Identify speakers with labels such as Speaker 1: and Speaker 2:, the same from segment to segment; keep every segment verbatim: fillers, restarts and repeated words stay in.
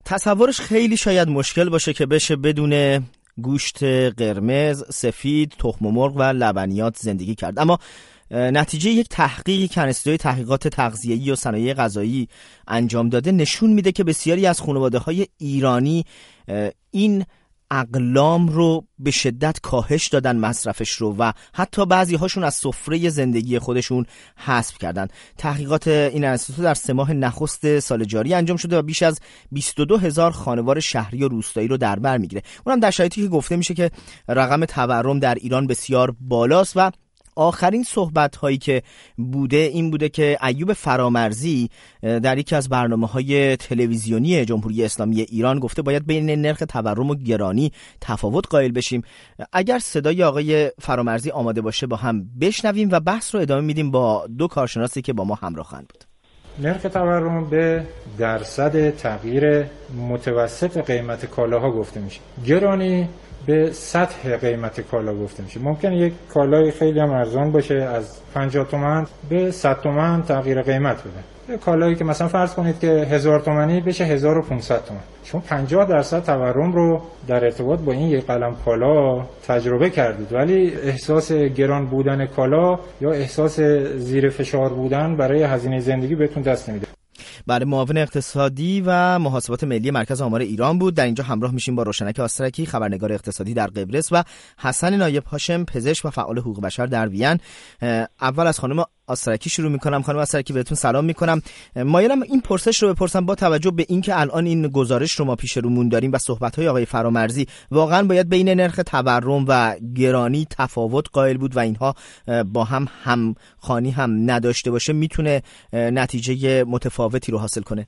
Speaker 1: تصورش خیلی شاید مشکل باشه که بشه بدون گوشت قرمز، سفید، تخم مرغ و لبنیات زندگی کرد، اما نتیجه یک تحقیقی که انستیتوی تحقیقات تغذیه‌ای و صنایع غذایی انجام داده نشون میده که بسیاری از خانواده‌های ایرانی این اقلام رو به شدت کاهش دادن، مصرفش رو، و حتی بعضی هاشون از سفره زندگی خودشون حذف کردن. تحقیقات این انستیتو در سه ماه نخست سال جاری انجام شده و بیش از بیست و دو هزار خانوار شهری و روستایی رو در بر میگیره. اونم در شرایطی که گفته میشه که رقم تورم در ایران بسیار بالاست. و آخرین صحبت هایی که بوده این بوده که ایوب فرامرزی در یکی از برنامه‌های تلویزیونی جمهوری اسلامی ایران گفته باید بین نرخ تورم و گرانی تفاوت قائل بشیم. اگر صدای آقای فرامرزی آماده باشه با هم بشنویم و بحث رو ادامه میدیم با دو کارشناسی که با ما همراه خواهند بود.
Speaker 2: نرخ تورم به درصد تغییر متوسط قیمت کالاها گفته میشه. گرانی به سطح قیمت کالا گفته میشه. ممکنه یک کالای خیلی هم ارزان باشه، از پنجاه تومان به صد تومان تغییر قیمت بده. یک کالایی که مثلا فرض کنید که هزار تومانی بشه هزار و پانصد تومان. شما پنجاه درصد تورم رو در ارتباط با این یک قلم کالا تجربه کردید، ولی احساس گران بودن کالا یا احساس زیر فشار بودن برای هزینه زندگی بهتون دست نمیده.
Speaker 1: برای معاون اقتصادی و محاسبات ملی مرکز آمار ایران بود. در اینجا همراه میشیم با روشنک آسترکی، خبرنگار اقتصادی در قبرس، و حسن نایب هاشم، پزشک و فعال حقوق بشر در وین. اول از خانم آسترکی شروع میکنم. خانم آسترکی بهتون سلام میکنم. مایلم این پرسش رو بپرسم با توجه به اینکه الان این گزارش رو ما پیش رومون داریم و صحبت‌های آقای فرامرزی، واقعا باید بین نرخ تورم و گرانی تفاوت قائل بود و اینها با هم همخوانی هم نداشته باشه میتونه نتیجه متفاوتی رو حاصل کنه؟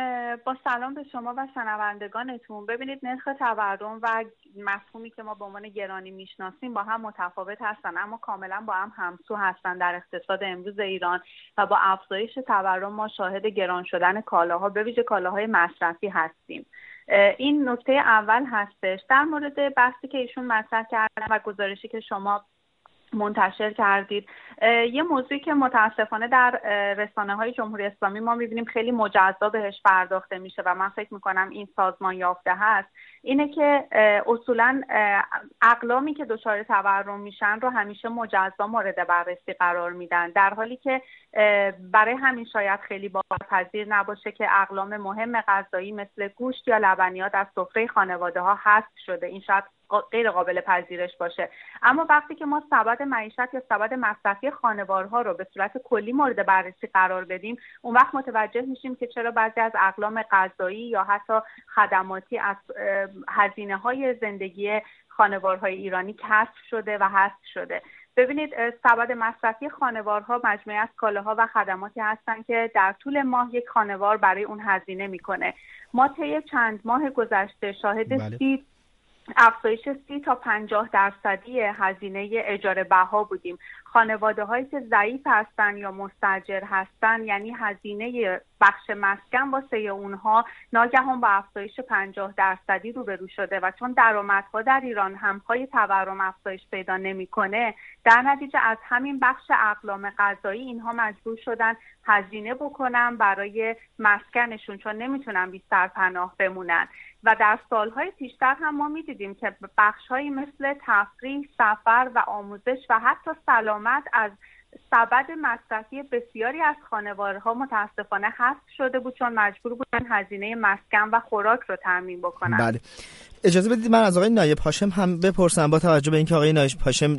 Speaker 3: با سلام به شما و شنوندگانتون. ببینید، نرخ تورم و مفهومی که ما به عنوان گرانی میشناسیم با هم متفاوت هستن، اما کاملا با هم همسو هستن در اقتصاد امروز ایران. و با افزایش تورم ما شاهد گران شدن کالاها، به ویژه کالاهای مصرفی هستیم. این نکته اول هستش. در مورد بحثی که ایشون مطرح کردن و گزارشی که شما منتشر کردید، یه موضوعی که متاسفانه در رسانه‌های جمهوری اسلامی ما می‌بینیم خیلی مجزا بهش پرداخته میشه و من فکر می‌کنم این سازمان یافته هست، اینه که اصولاً اقلامی که دچار تورم میشن رو همیشه مجزا مورد بررسی قرار میدن، در حالی که برای همین شاید خیلی باورپذیر نباشه که اقلام مهم غذایی مثل گوشت یا لبنیات از سفره خانواده‌ها حذف شده. این شاید غیر قابل پذیرش باشه. اما وقتی که ما سبد معیشت یا سبد مصرفی خانوارها رو به صورت کلی مورد بررسی قرار بدیم، اون وقت متوجه میشیم که چرا بعضی از اقلام غذایی یا حتی خدماتی از هزینه‌های زندگی خانوارهای ایرانی کسر شده و حذف شده. ببینید، سبد مصرفی خانوارها مجموعه از کالاها و خدماتی هستن که در طول ماه یک خانوار برای اون هزینه میکنه. ما طی چند ماه گذشته شاهد
Speaker 1: بله.
Speaker 3: سی افزایش سی تا پنجاه درصدی هزینه اجاره بها بودیم. خانواده هایی که ضعیف هستن یا مستاجر هستن، یعنی هزینه بخش مسکن واسه اونها ناگهان با افزایش پنجاه درصدی روبرو شده و چون درآمدها در ایران هم پای تورم افزایش پیدا نمیکنه، در نتیجه از همین بخش اقلام غذایی اینها مجبور شدن هزینه بکنن برای مسکنشون، چون نمیتونن بی سرپناه بمونن. و در سالهای پیشتر هم ما میدیدیم که بخش‌هایی مثل تفریح، سفر و آموزش و حتی سلامت از سبد مصرفی بسیاری از خانوارها متاسفانه حذف شده بود، چون مجبور بودن هزینه مسکن و خوراک رو تامین بکنن.
Speaker 1: بله. اجازه بدید من از آقای نایب هاشم هم بپرسم، با توجه به اینکه آقای نایب هاشم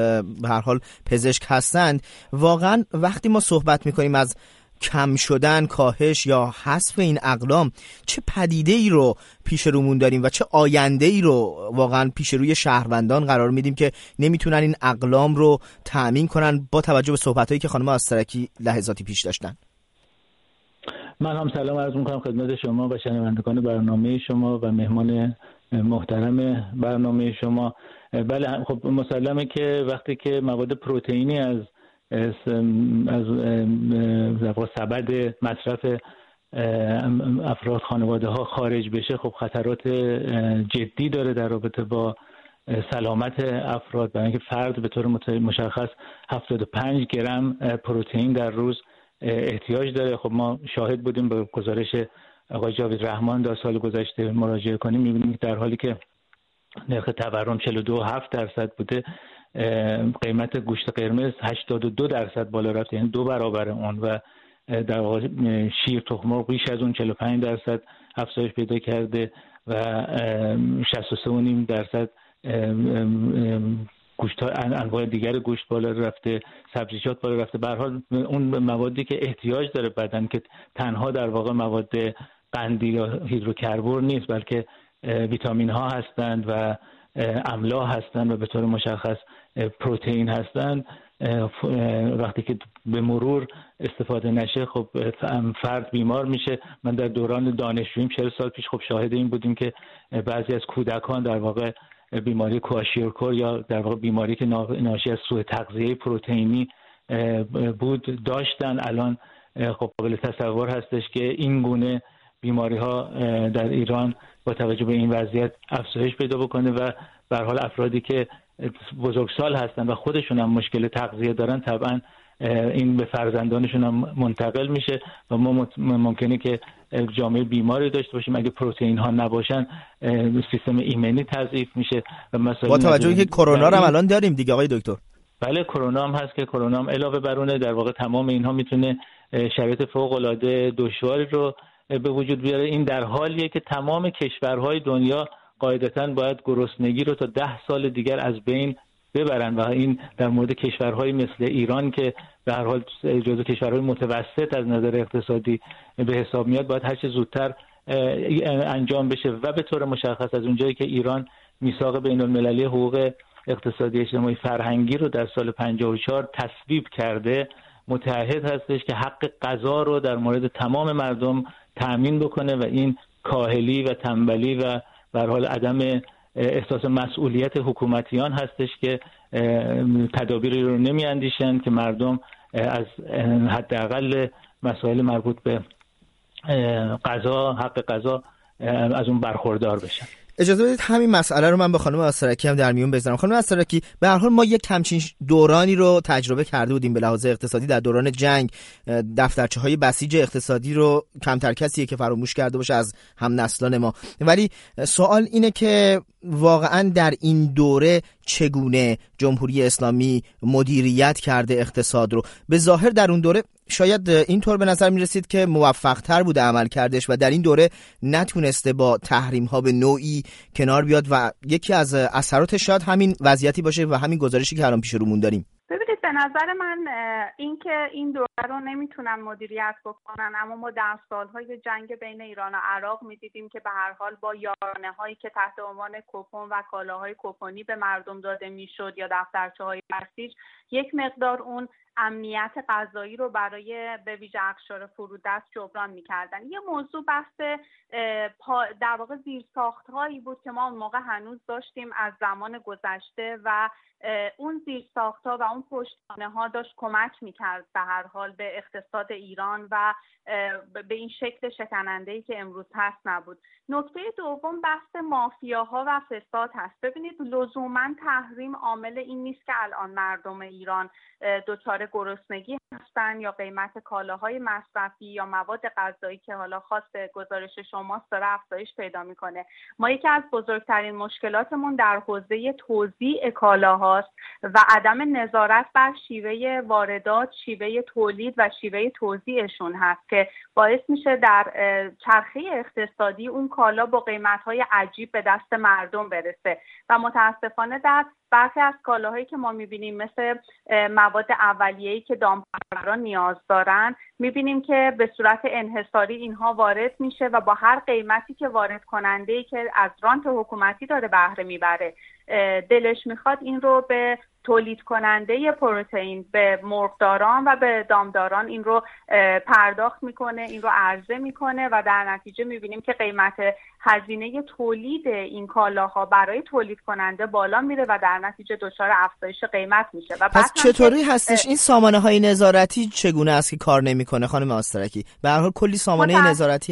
Speaker 1: به هر حال پزشک هستند، واقعا وقتی ما صحبت می‌کنیم از کم شدن، کاهش یا حذف این اقلام، چه پدیده‌ای رو پیش رومون داریم و چه آینده‌ای رو واقعا پیش روی شهروندان قرار میدیم که نمیتونن این اقلام رو تأمین کنن، با توجه به صحبتایی که خانم آسترکی لحظاتی پیش داشتن؟
Speaker 4: من هم سلام عرض می‌کنم خدمت شما و شنوندگان برنامه شما و مهمان محترم برنامه شما. بله، خب مسلمه که وقتی که مواد پروتئینی از از از سبد مصرف افراد خانواده ها خارج بشه، خب خطرات جدی داره در رابطه با سلامت افراد، برای اینکه فرد به طور مشخص هفتاد و پنج گرم پروتئین در روز احتیاج داره. خب ما شاهد بودیم به گزارش آقای جاوید رحمان در سال گذشته مراجعه کنیم می‌بینیم که در حالی که نرخ تورم چهل و دو و هفت درصد بوده، قیمت گوشت قرمز هشتاد و دو درصد بالا رفته، یعنی دو برابر اون، و در واقع شیر تخم مرغ بیش از اون چهل و پنج درصد افزایش پیدا کرده و شصت و سه و نیم درصد گوشت ها انواع دیگر گوشت بالا رفته، سبزیجات بالا رفته. به هر حال اون موادی که احتیاج داره بدن که تنها در واقع مواد قندی یا هیدروکربن نیست، بلکه ویتامین ها هستند و املاح هستند و به طور مشخص پروتئین هستند، وقتی که به مرور استفاده نشه خب فرد بیمار میشه. من در دوران دانشجوییم چهل سال پیش خب شاهد این بودیم که بعضی از کودکان در واقع بیماری کواشیورکور یا در واقع بیماری که ناشی از سوء تغذیه پروتئینی بود داشتن. الان خب قابل تصور هستش که این گونه بیماری ها در ایران با توجه به این وضعیت افزایش پیدا بکنه و به هر حال افرادی که بزرگسال هستن و خودشون هم مشکل تغذیه دارن طبعا این به فرزندانشون هم منتقل میشه و ما ممکنه که جامعه بیماری داشته باشیم اگه پروتئین ها نباشن. سیستم ایمنی تضعیف میشه و مسائل
Speaker 1: با توجه که کرونا رو هم الان داریم دیگه آقای دکتر.
Speaker 4: بله کرونا هم هست که کرونا هم علاوه بر اونه در واقع تمام اینها میتونه شرایط فوق العاده دشواری رو به وجود بیاره. این در حالیه که تمام کشورهای دنیا قاعدتاً باید گرسنگی رو تا ده سال دیگر از بین ببرن و این در مورد کشورهای مثل ایران که به هر حال جزو کشورهای متوسط از نظر اقتصادی به حساب میاد باید هر چه زودتر انجام بشه و به طور مشخص از اونجایی که ایران میثاق بین المللی حقوق اقتصادی اجتماعی فرهنگی رو در سال پنجاه و چهار تصویب کرده، متعهد هستش که حق غذا رو در مورد تمام مردم تأمین بکنه و این کاهلی و تنبلی و به هر حال عدم احساس مسئولیت حکومتیان هستش که تدابیری رو نمی اندیشن که مردم از حداقل مسائل مربوط به غذا، حق غذا از اون برخوردار بشن.
Speaker 1: اجازه بدید همین مسئله رو من با خانم آسترکی هم در میون بذارم. خانم آسترکی، به هر حال ما یک همچین دورانی رو تجربه کرده بودیم به لحاظ اقتصادی در دوران جنگ. دفترچه‌های بسیج اقتصادی رو کمتر کسیه که فراموش کرده باشه از هم نسلان ما. ولی سوال اینه که واقعا در این دوره چگونه جمهوری اسلامی مدیریت کرده اقتصاد رو؟ به ظاهر در اون دوره شاید اینطور به نظر می رسید که موفق تر بوده عمل کردش و در این دوره نتونسته با تحریم ها به نوعی کنار بیاد و یکی از اثراتش شاید همین وضعیتی باشه و همین گزارشی که الان پیش رومون داریم.
Speaker 3: ببینید به نظر من این که این دوره رو نمیتونن مدیریت بکنن، اما ما در سالهای جنگ بین ایران و عراق میدیدیم که به هر حال با یارانه هایی که تحت عنوان کوپن و کالاهای کوپنی به مردم داده میشد یا دفترچه های بسیج، یک مقدار اون امنیت غذایی رو برای به ویژه اقشار فرودست جبران می‌کردن. یه موضوع بحث در واقع زیرساخت‌هایی بود که ما اون موقع هنوز داشتیم از زمان گذشته و اون زیرساخت‌ها و اون پشتوانه‌ها داشت کمک می‌کرد به هر حال به اقتصاد ایران و به این شکل شکننده‌ای که امروز هست نبود. نکته دوم بحث مافیاها و فساد هست. ببینید لزوماً تحریم عامل این نیست که الان مردم ایران دچار گرسنگی هستن یا قیمت کالاهای مصرفی یا مواد غذایی که حالا خاص گزارش شما داره افزایش پیدا میکنه. ما یکی از بزرگترین مشکلاتمون در حوزه توزیع کالاهاست و عدم نظارت بر شیوه واردات، شیوه تولید و شیوه توزیعشون هست که باعث میشه در چرخه اقتصادی اون کالا با قیمت‌های عجیب به دست مردم برسه و متاسفانه در برخی از کالاهایی که ما می‌بینیم مثل مواد اولیه‌ای که دامپروران نیاز دارن، می‌بینیم که به صورت انحصاری اینها وارد میشه و با هر قیمتی که وارد کننده‌ای که از رانت حکومتی داره بهره میبره دلش میخواد این رو به تولید کننده پروتئین، به مرغداران و به دامداران این رو پرداخت میکنه، این رو عرضه میکنه و در نتیجه میبینیم که قیمت هزینه تولید این کالاها برای تولید کننده بالا میره و در نتیجه دچار افزایش قیمت میشه. و
Speaker 1: پس چطوری هستش این سامانه های نظارتی چگونه است که کار نمیکنه خانم آسترکی؟ به هر حال کلی سامانه متأس... نظارتی هست.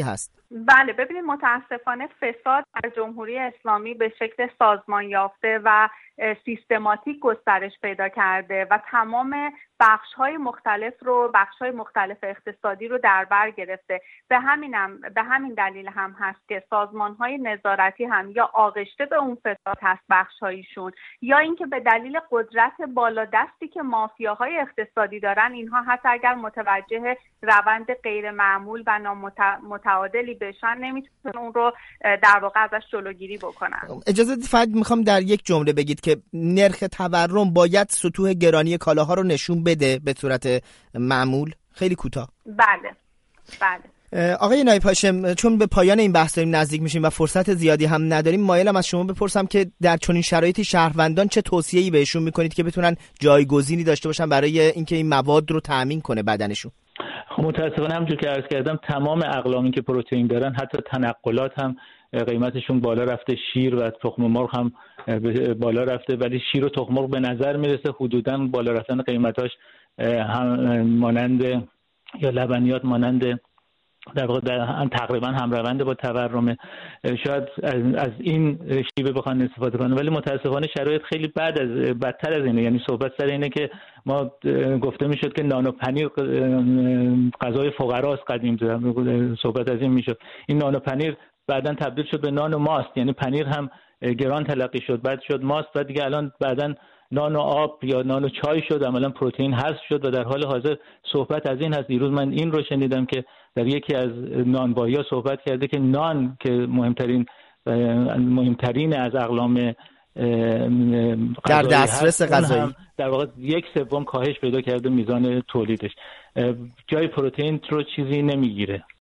Speaker 3: بله، ببینید متاسفانه فساد در جمهوری اسلامی به شکل سازمان یافته و سیستماتیک گسترش پیدا کرده و تمام بخش‌های مختلف رو بخش‌های مختلف اقتصادی رو در بر گرفته. به همینم به همین دلیل هم هست که سازمان‌های نظارتی هم یا آغشته به اون فساد هست بخش‌هایشون، یا اینکه به دلیل قدرت بالادستی که مافیاهای اقتصادی دارن، اینها حتی اگر متوجه روند غیر معمول و نامتعادلی بشن نمیتونن اون رو در واقع ازش جلوگیری بکنن.
Speaker 1: اجازه بدید فقط میخوام در یک جمله بگید که نرخ تورم باید سطوح گرانی کالاها رو نشون بده به صورت معمول؟ خیلی کوتاه.
Speaker 3: بله بله.
Speaker 1: آقای نایب هاشم، چون به پایان این بحث داریم نزدیک میشیم و فرصت زیادی هم نداریم، مایلم از شما بپرسم که در چنین شرایطی شهروندان چه توصیه‌ای بهشون میکنید که بتونن جایگزینی داشته باشن برای اینکه این مواد رو تامین کنه بدنشون؟
Speaker 4: خب متاسفانه همونجور که عرض کردم تمام اقلامی که پروتئین دارن، حتی تنقلات هم قیمتشون بالا رفته، شیر و تخم مرغ هم بالا رفته، ولی شیر و تخم مرغ به نظر میرسه حدوداً بالا رفتن قیمتاش هم مانند یا لبنیات مانند در واقع در تقریبا همروند با تورم. شاید از این شیوه بخوان استفاده کنن، ولی متاسفانه شرایط خیلی بعد از بدتر از اینه. یعنی صحبت سر اینه که ما گفته میشد که نان و پنیر غذای فقراست، قدیم صحبت از این میشد. این نان و پنیر بعداً تبدیل شد به نان و ماست، یعنی پنیر هم گران تلقی شد، بعد شد ماست، بعد دیگه الان بعداً نان و آب یا نان و چای شد، عملاً پروتئین حذف شد و در حال حاضر صحبت از این هست. دیروز من این رو شنیدم که در یکی از نانوایی‌ها صحبت کرده که نان که مهمترین مهمترین از اقلام
Speaker 1: در دسترس غذایی
Speaker 4: در واقع یک سوم کاهش پیدا کرده میزان تولیدش، جای پروتئین رو چیزی نمیگیره.